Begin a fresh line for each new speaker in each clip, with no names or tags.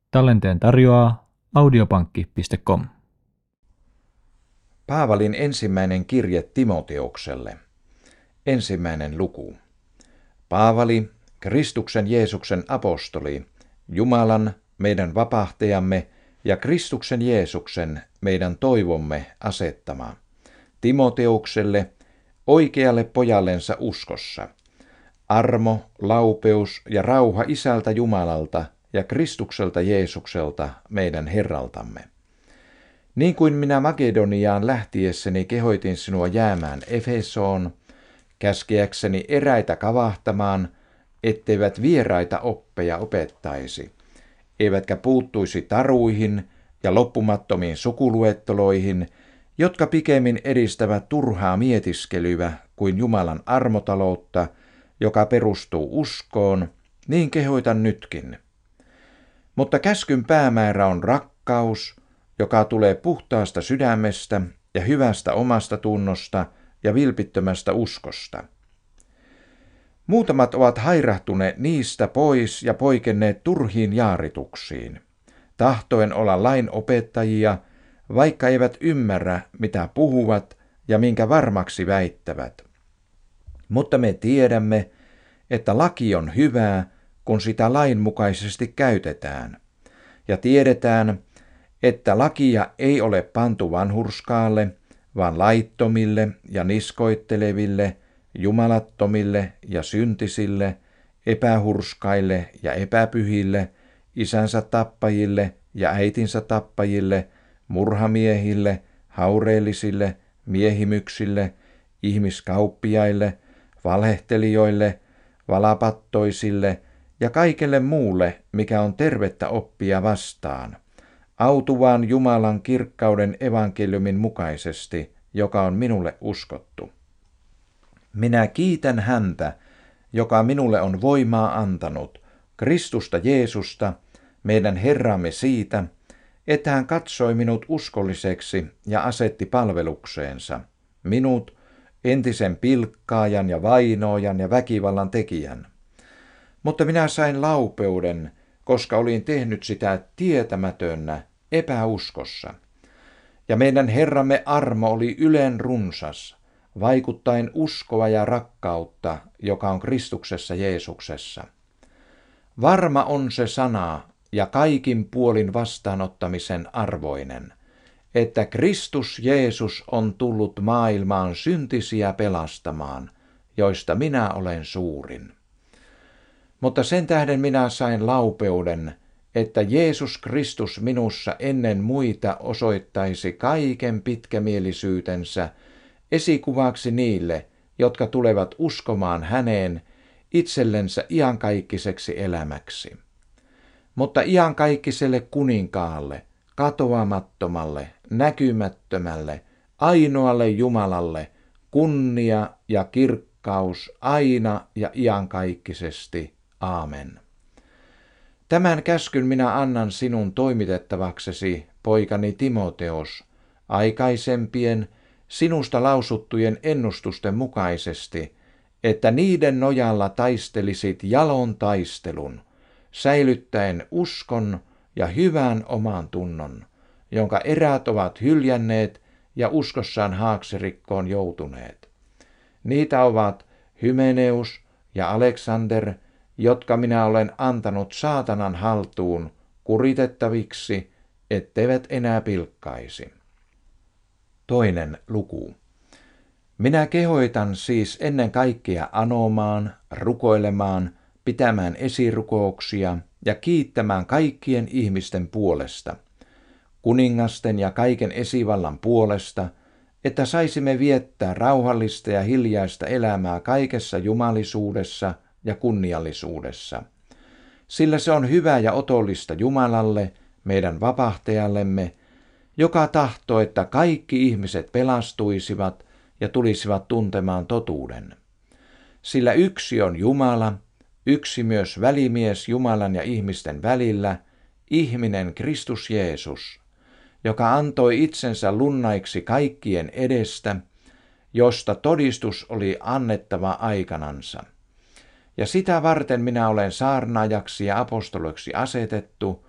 Tallenteen tarjoaa audiopankki.com.
Paavalin ensimmäinen kirje Timoteukselle. Ensimmäinen luku. Paavali, Kristuksen Jeesuksen apostoli, Jumalan, meidän vapahtajamme, ja Kristuksen Jeesuksen, meidän toivomme asettama, Timoteukselle, oikealle pojallensa uskossa. Armo, laupeus ja rauha Isältä Jumalalta ja Kristukselta Jeesukselta, meidän Herraltamme. Niin kuin minä Makedoniaan lähtiessäni kehoitin sinua jäämään Efesoon, käskeäkseni eräitä kavahtamaan, etteivät vieraita oppeja opettaisi, eivätkä puuttuisi taruihin ja loppumattomiin sukuluetteloihin, jotka pikemmin edistävät turhaa mietiskelyä kuin Jumalan armotaloutta, joka perustuu uskoon, niin kehoitan nytkin. Mutta käskyn päämäärä on rakkaus, joka tulee puhtaasta sydämestä ja hyvästä omasta tunnosta ja vilpittömästä uskosta. Muutamat ovat hairahtuneet niistä pois ja poikenneet turhiin jaarituksiin, tahtoen olla lain opettajia, vaikka eivät ymmärrä, mitä puhuvat ja minkä varmaksi väittävät. Mutta me tiedämme, että laki on hyvää, kun sitä lainmukaisesti käytetään, ja tiedetään, että lakia ei ole pantu vanhurskaalle, vaan laittomille ja niskoitteleville, jumalattomille ja syntisille, epähurskaille ja epäpyhille, isänsä tappajille ja äitinsä tappajille, murhamiehille, haureellisille, miehimyksille, ihmiskauppiaille, valhehtelijoille, valapattoisille ja kaikelle muulle, mikä on tervettä oppia vastaan, autuvaan Jumalan kirkkauden evankeliumin mukaisesti, joka on minulle uskottu. Minä kiitän häntä, joka minulle on voimaa antanut, Kristusta Jeesusta, meidän Herramme siitä, että hän katsoi minut uskolliseksi ja asetti palvelukseensa, minut, entisen pilkkaajan ja vainoajan ja väkivallan tekijän. Mutta minä sain laupeuden, koska olin tehnyt sitä tietämätönnä, epäuskossa. Ja meidän Herramme armo oli ylen runsas, vaikuttaen uskoa ja rakkautta, joka on Kristuksessa Jeesuksessa. Varma on se sana ja kaikin puolin vastaanottamisen arvoinen, että Kristus Jeesus on tullut maailmaan syntisiä pelastamaan, joista minä olen suurin. Mutta sen tähden minä sain laupeuden, että Jeesus Kristus minussa ennen muita osoittaisi kaiken pitkämielisyytensä esikuvaksi niille, jotka tulevat uskomaan häneen itsellensä iankaikkiseksi elämäksi. Mutta iankaikkiselle kuninkaalle, katoamattomalle, näkymättömälle, ainoalle Jumalalle, kunnia ja kirkkaus aina ja iankaikkisesti. Aamen. Tämän käskyn minä annan sinun toimitettavaksesi, poikani Timoteos, aikaisempien sinusta lausuttujen ennustusten mukaisesti, että niiden nojalla taistelisit jalon taistelun, säilyttäen uskon ja hyvän oman tunnon, jonka eräät ovat hyljänneet ja uskossaan haaksirikkoon joutuneet. Niitä ovat Hymeneus ja Aleksander, jotka minä olen antanut saatanan haltuun kuritettaviksi, etteivät enää pilkkaisi. Toinen luku. Minä kehoitan siis ennen kaikkea anomaan, rukoilemaan, pitämään esirukouksia ja kiittämään kaikkien ihmisten puolesta, kuningasten ja kaiken esivallan puolesta, että saisimme viettää rauhallista ja hiljaista elämää kaikessa jumalisuudessa ja kunniallisuudessa. Sillä se on hyvä ja otollista Jumalalle, meidän vapahtajallemme, joka tahtoo, että kaikki ihmiset pelastuisivat ja tulisivat tuntemaan totuuden. Sillä yksi on Jumala, yksi myös välimies Jumalan ja ihmisten välillä, ihminen Kristus Jeesus, joka antoi itsensä lunnaiksi kaikkien edestä, josta todistus oli annettava aikanansa. Ja sitä varten minä olen saarnaajaksi ja apostoliksi asetettu,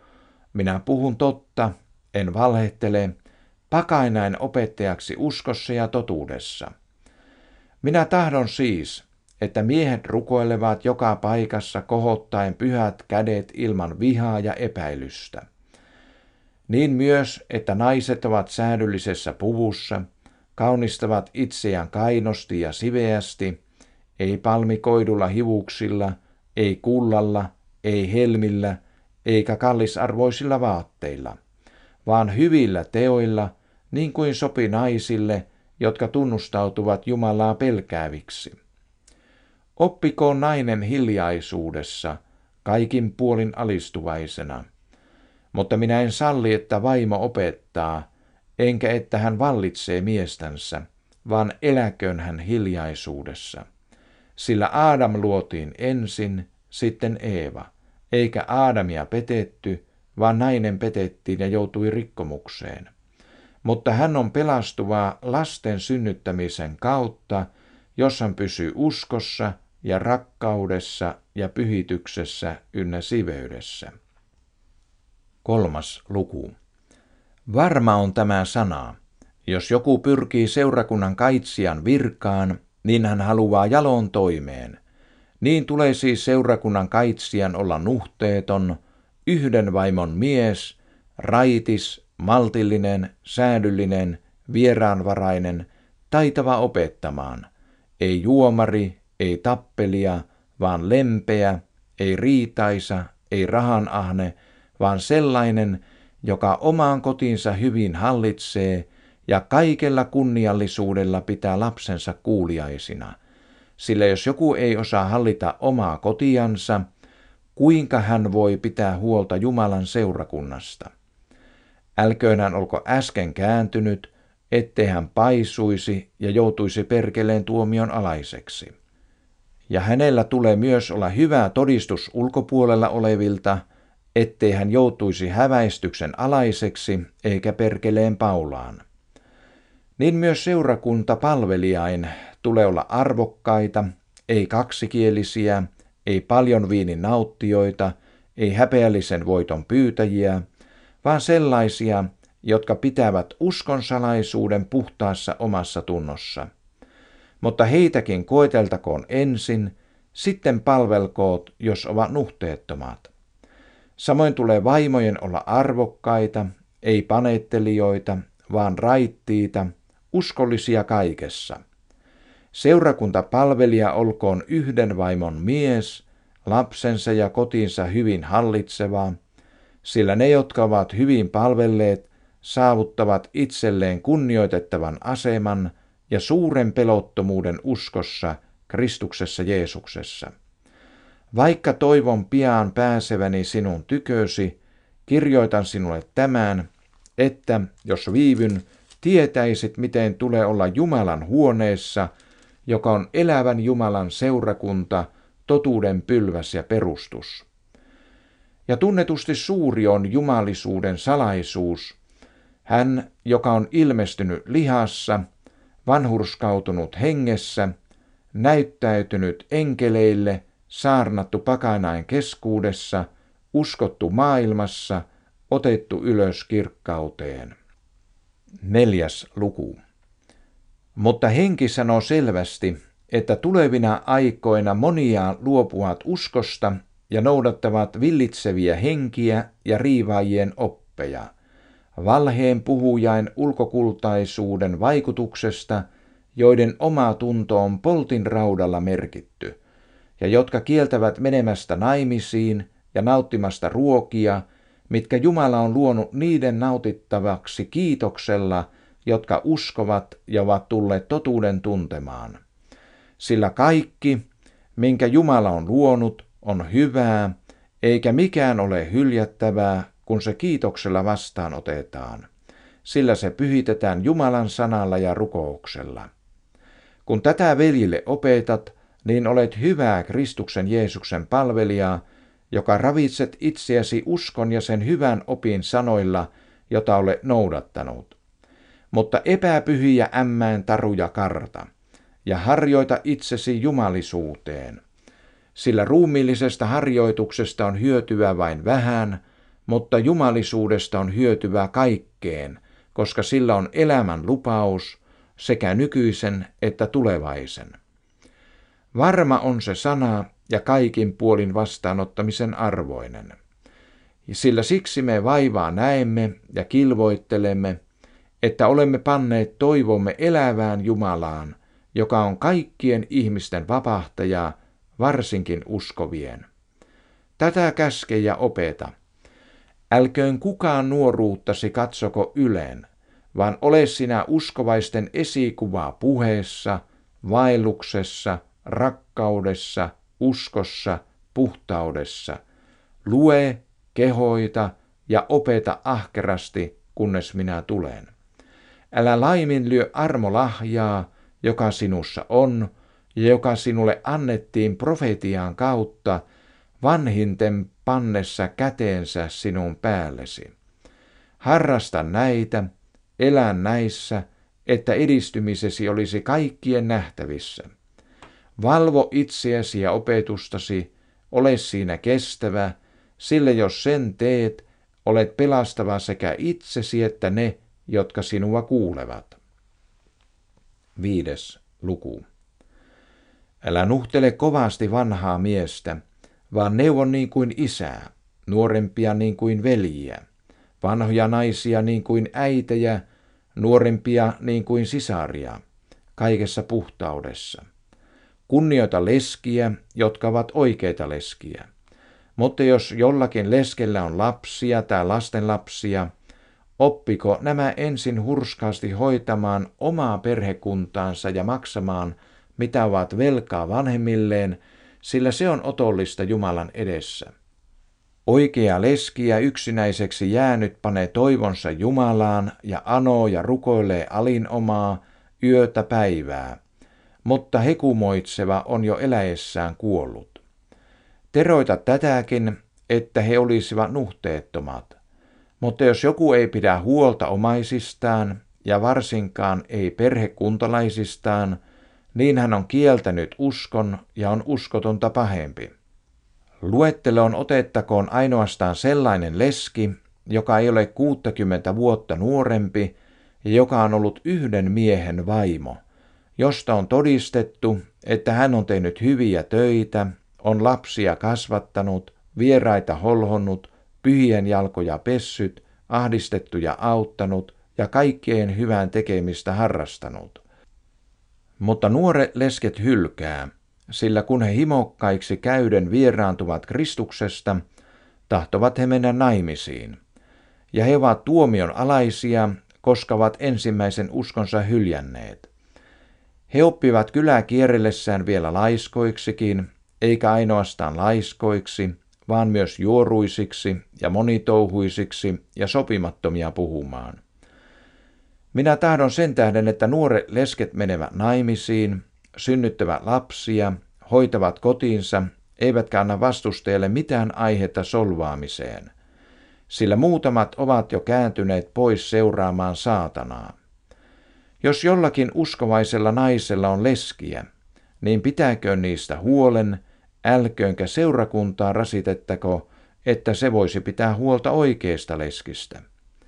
Minä puhun totta, en valhehtele, pakainain opettajaksi uskossa ja totuudessa. Minä tahdon siis, että miehet rukoilevat joka paikassa kohottaen pyhät kädet ilman vihaa ja epäilystä. Niin myös, että naiset ovat säädyllisessä puvussa, kaunistavat itseään kainosti ja siveästi, ei palmikoidulla hivuksilla, ei kullalla, ei helmillä, eikä kallisarvoisilla vaatteilla, vaan hyvillä teoilla, niin kuin sopi naisille, jotka tunnustautuvat Jumalaa pelkääviksi. Oppikoon nainen hiljaisuudessa, kaikin puolin alistuvaisena. Mutta minä en salli, että vaimo opettaa, enkä että hän vallitsee miestänsä, vaan eläköön hän hiljaisuudessa. Sillä Aadam luotiin ensin, sitten Eeva, eikä Aadamia petetty, vaan nainen petettiin ja joutui rikkomukseen. Mutta hän on pelastuva lasten synnyttämisen kautta, jos hän pysyy uskossa ja rakkaudessa ja pyhityksessä ynnä siveydessä. 3. luku. Varma on tämä sana. Jos joku pyrkii seurakunnan kaitsijan virkaan, niin hän haluaa jalon toimeen. Niin tulee siis seurakunnan kaitsijan olla nuhteeton, yhden vaimon mies, raitis, maltillinen, säädyllinen, vieraanvarainen, taitava opettamaan. Ei juomari, ei tappelija, vaan lempeä, ei riitaisa, ei rahanahne, vaan sellainen, joka omaan kotinsa hyvin hallitsee ja kaikella kunniallisuudella pitää lapsensa kuuliaisina. Sillä jos joku ei osaa hallita omaa kotiansa, kuinka hän voi pitää huolta Jumalan seurakunnasta? Älköön hän olko äsken kääntynyt, ettei hän paisuisi ja joutuisi perkeleen tuomion alaiseksi. Ja hänellä tulee myös olla hyvä todistus ulkopuolella olevilta, ettei hän joutuisi häväistyksen alaiseksi eikä perkeleen paulaan. Niin myös seurakunta palvelijain tulee olla arvokkaita, ei kaksikielisiä, ei paljon viinin nauttijoita, ei häpeällisen voiton pyytäjiä, vaan sellaisia, jotka pitävät uskonsalaisuuden puhtaassa omassa tunnossa. Mutta heitäkin koeteltakoon ensin, sitten palvelkoot, jos ovat nuhteettomat. Samoin tulee vaimojen olla arvokkaita, ei panettelijoita, vaan raittiita, uskollisia kaikessa. Seurakuntapalvelija olkoon yhden vaimon mies, lapsensa ja kotinsa hyvin hallitseva, sillä ne, jotka ovat hyvin palvelleet, saavuttavat itselleen kunnioitettavan aseman ja suuren pelottomuuden uskossa Kristuksessa Jeesuksessa. Vaikka toivon pian pääseväni sinun tykösi, kirjoitan sinulle tämän, että jos viivyn, tietäisit, miten tulee olla Jumalan huoneessa, joka on elävän Jumalan seurakunta, totuuden pylväs ja perustus. Ja tunnetusti suuri on jumalisuuden salaisuus, hän, joka on ilmestynyt lihassa, vanhurskautunut hengessä, näyttäytynyt enkeleille, saarnattu pakanain keskuudessa, uskottu maailmassa, otettu ylös kirkkauteen. 4. luku. Mutta henki sanoo selvästi, että tulevina aikoina monia luopuvat uskosta ja noudattavat villitseviä henkiä ja riivaajien oppeja, valheen puhujain ulkokultaisuuden vaikutuksesta, joiden oma tunto on poltin raudalla merkitty, ja jotka kieltävät menemästä naimisiin ja nauttimasta ruokia, mitkä Jumala on luonut niiden nautittavaksi kiitoksella, jotka uskovat ja ovat tulleet totuuden tuntemaan. Sillä kaikki, minkä Jumala on luonut, on hyvää, eikä mikään ole hyljättävää, kun se kiitoksella vastaanotetaan. Sillä se pyhitetään Jumalan sanalla ja rukouksella. Kun tätä veljille opetat, niin olet hyvää Kristuksen Jeesuksen palvelijaa, joka ravitset itseäsi uskon ja sen hyvän opin sanoilla, jota olet noudattanut. Mutta epäpyhiä ämmään taruja karta, ja harjoita itsesi jumalisuuteen. Sillä ruumiillisesta harjoituksesta on hyötyä vain vähän, mutta jumalisuudesta on hyötyvää kaikkeen, koska sillä on elämän lupaus sekä nykyisen että tulevaisen. Varma on se sana ja kaikin puolin vastaanottamisen arvoinen. Sillä siksi me vaivaa näemme ja kilvoittelemme, että olemme panneet toivomme elävään Jumalaan, joka on kaikkien ihmisten vapahtaja, varsinkin uskovien. Tätä käske ja opeta. Älköön kukaan nuoruuttasi katsoko yleen, vaan ole sinä uskovaisten esikuvaa puheessa, vaelluksessa, rakkaudessa, uskossa, puhtaudessa. Lue, kehoita ja opeta ahkerasti, kunnes minä tulen. Älä laiminlyö armolahjaa, joka sinussa on ja joka sinulle annettiin profetian kautta, vanhinten pannessa käteensä sinun päällesi. Harrasta näitä, elä näissä, että edistymisesi olisi kaikkien nähtävissä. Valvo itseäsi ja opetustasi, ole siinä kestävä, sillä jos sen teet, olet pelastava sekä itsesi että ne, jotka sinua kuulevat. 5. luku. Älä nuhtele kovasti vanhaa miestä, vaan neuvo niin kuin isää, nuorempia niin kuin veljiä, vanhoja naisia niin kuin äitejä, nuorempia niin kuin sisaria, kaikessa puhtaudessa. Kunnioita leskiä, jotka ovat oikeita leskiä. Mutta jos jollakin leskellä on lapsia tai lastenlapsia, oppiko nämä ensin hurskaasti hoitamaan omaa perhekuntaansa ja maksamaan, mitä ovat velkaa vanhemmilleen, sillä se on otollista Jumalan edessä. Oikea leski ja yksinäiseksi jäänyt panee toivonsa Jumalaan ja anoo ja rukoilee alinomaa yötä päivää, mutta hekumoitseva on jo eläessään kuollut. Teroita tätäkin, että he olisivat nuhteettomat. Mutta jos joku ei pidä huolta omaisistaan ja varsinkaan ei perhekuntalaisistaan, niin hän on kieltänyt uskon ja on uskotonta pahempi. Luetteloon otettakoon ainoastaan sellainen leski, joka ei ole 60 vuotta nuorempi ja joka on ollut yhden miehen vaimo, josta on todistettu, että hän on tehnyt hyviä töitä, on lapsia kasvattanut, vieraita holhonnut, pyhien jalkoja pessyt, ahdistettuja auttanut ja kaikkien hyvän tekemistä harrastanut. Mutta nuoret lesket hylkää, sillä kun he himokkaiksi käyden vieraantuvat Kristuksesta, tahtovat he mennä naimisiin. Ja he ovat tuomion alaisia, koska ovat ensimmäisen uskonsa hyljänneet. He oppivat kylää kierrellessään vielä laiskoiksikin, eikä ainoastaan laiskoiksi, vaan myös juoruisiksi ja monitouhuisiksi ja sopimattomia puhumaan. Minä tahdon sen tähden, että nuoret lesket menevät naimisiin, synnyttävät lapsia, hoitavat kotiinsa, eivätkä anna vastustajalle mitään aihetta solvaamiseen, sillä muutamat ovat jo kääntyneet pois seuraamaan saatanaa. Jos jollakin uskovaisella naisella on leskiä, niin pitääköön niistä huolen, älköönkä seurakuntaa rasitettako, että se voisi pitää huolta oikeista leskistä.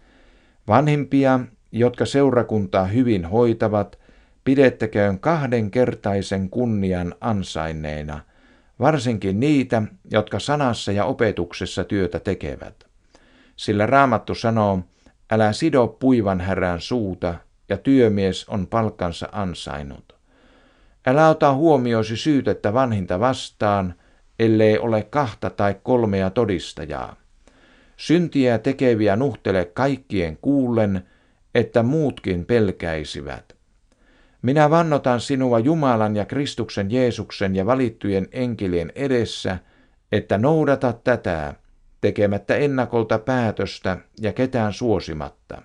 Vanhimpia, jotka seurakuntaa hyvin hoitavat, pidettäköön 2-kertaisen kunnian ansainneina, varsinkin niitä, jotka sanassa ja opetuksessa työtä tekevät. Sillä Raamattu sanoo, älä sido puivan härän suuta, ja työmies on palkkansa ansainnut. Älä ota huomioisi syytettä vanhinta vastaan, ellei ole 2 tai 3 todistajaa. Syntiä tekeviä nuhtele kaikkien kuullen, että muutkin pelkäisivät. Minä vannotan sinua Jumalan ja Kristuksen Jeesuksen ja valittujen enkelien edessä, että noudatat tätä, tekemättä ennakolta päätöstä ja ketään suosimatta.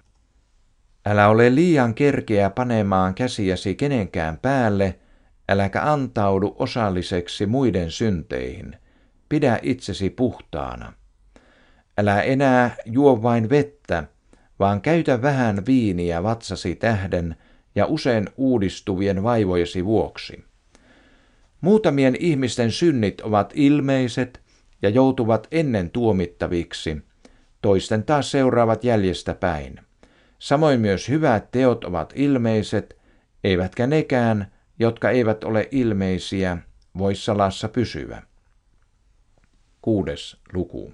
Älä ole liian kerkeä panemaan käsiäsi kenenkään päälle, äläkä antaudu osalliseksi muiden synteihin. Pidä itsesi puhtaana. Älä enää juo vain vettä, vaan käytä vähän viiniä vatsasi tähden ja usein uudistuvien vaivojesi vuoksi. Muutamien ihmisten synnit ovat ilmeiset ja joutuvat ennen tuomittaviksi. toisten taas seuraavat jäljestä päin. Samoin myös hyvät teot ovat ilmeiset, eivätkä nekään, jotka eivät ole ilmeisiä, voi salassa pysyä. 6. luku.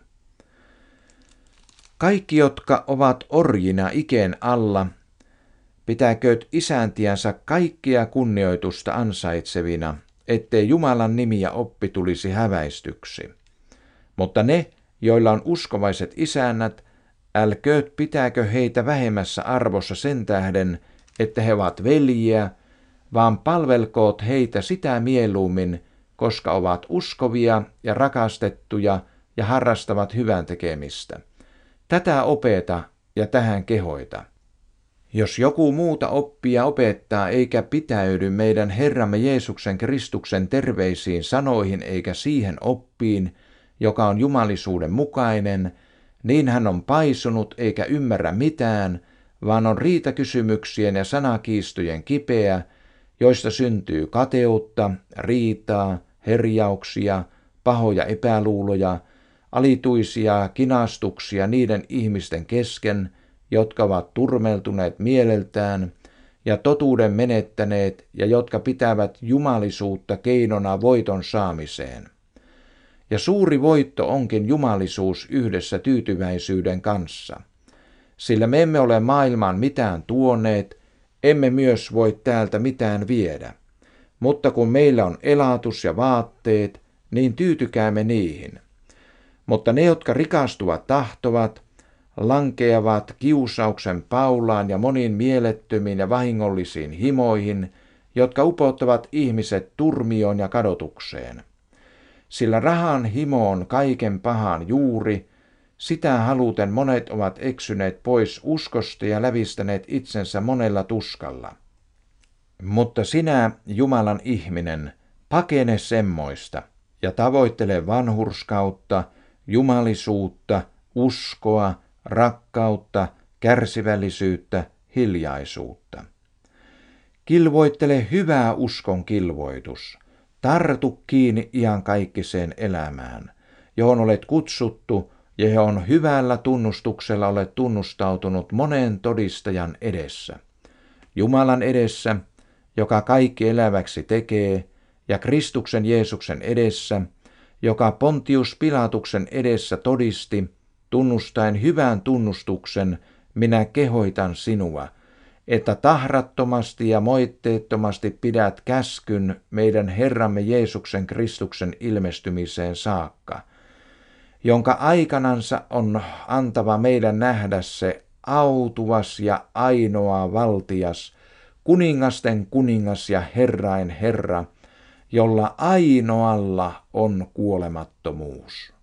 Kaikki, jotka ovat orjina ikeen alla, pitäkööt isäntiänsä kaikkia kunnioitusta ansaitsevina, ettei Jumalan nimi ja oppi tulisi häväistyksi. Mutta ne, joilla on uskovaiset isännät, älkööt pitääkö heitä vähemmässä arvossa sen tähden, että he ovat veljiä, vaan palvelkoot heitä sitä mieluummin, koska ovat uskovia ja rakastettuja ja harrastavat hyvän tekemistä. Tätä opeta ja tähän kehoita. Jos joku muuta oppia opettaa eikä pitäydy meidän Herramme Jeesuksen Kristuksen terveisiin sanoihin eikä siihen oppiin, joka on jumalisuuden mukainen, niin hän on paisunut eikä ymmärrä mitään, vaan on riitakysymyksien ja sanakiistojen kipeä, joista syntyy kateutta, riitaa, herjauksia, pahoja epäluuloja, alituisia kinastuksia niiden ihmisten kesken, jotka ovat turmeltuneet mieleltään ja totuuden menettäneet ja jotka pitävät jumalisuutta keinona voiton saamiseen. Ja suuri voitto onkin jumalisuus yhdessä tyytyväisyyden kanssa. Sillä me emme ole maailmaan mitään tuoneet, emme myös voi täältä mitään viedä. Mutta kun meillä on elatus ja vaatteet, niin tyytykäämme niihin. Mutta ne, jotka rikastuvat tahtovat, lankeavat kiusauksen paulaan ja moniin mielettömiin ja vahingollisiin himoihin, jotka upottavat ihmiset turmioon ja kadotukseen. Sillä rahan himo on kaiken pahan juuri, sitä haluten monet ovat eksyneet pois uskosta ja lävistäneet itsensä monella tuskalla. Mutta sinä, Jumalan ihminen, pakene semmoista ja tavoittele vanhurskautta, jumalisuutta, uskoa, rakkautta, kärsivällisyyttä, hiljaisuutta. Kilvoittele hyvää uskon kilvoitus. Tartu kiinni iankaikkiseen elämään, johon olet kutsuttu ja johon hyvällä tunnustuksella olet tunnustautunut monen todistajan edessä. Jumalan edessä, joka kaikki eläväksi tekee, ja Kristuksen Jeesuksen edessä, joka Pontius Pilatuksen edessä todisti, tunnustaen hyvän tunnustuksen, minä kehoitan sinua, että tahrattomasti ja moitteettomasti pidät käskyn meidän Herramme Jeesuksen Kristuksen ilmestymiseen saakka, jonka aikanansa on antava meidän nähdä se autuvas ja ainoa valtias, kuningasten kuningas ja Herrain Herra, jolla ainoalla on kuolemattomuus,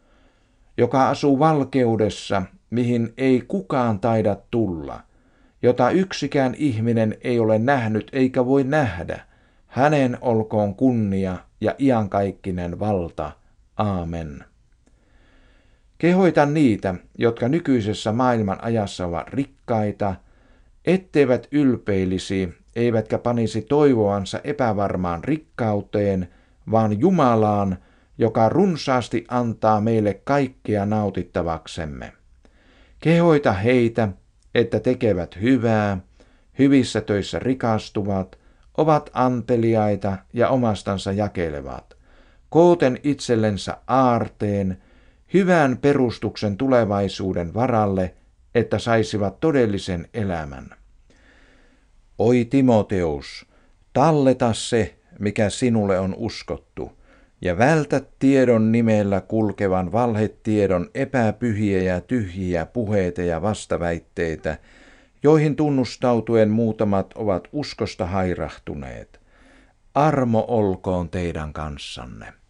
joka asuu valkeudessa, mihin ei kukaan taida tulla, jota yksikään ihminen ei ole nähnyt eikä voi nähdä. Hänen olkoon kunnia ja iankaikkinen valta. Aamen. Kehoitan niitä, jotka nykyisessä maailman ajassa ovat rikkaita, etteivät ylpeilisi, eivätkä panisi toivoansa epävarmaan rikkauteen, vaan Jumalaan, joka runsaasti antaa meille kaikkea nautittavaksemme. Kehoita heitä, että tekevät hyvää, hyvissä töissä rikastuvat, ovat anteliaita ja omastansa jakelevat, kooten itsellensä aarteen, hyvän perustuksen tulevaisuuden varalle, että saisivat todellisen elämän. Oi Timoteus, talleta se, mikä sinulle on uskottu, ja vältä tiedon nimellä kulkevan valhetiedon epäpyhiä ja tyhjiä puheita ja vastaväitteitä, joihin tunnustautuen muutamat ovat uskosta hairahtuneet. Armo olkoon teidän kanssanne.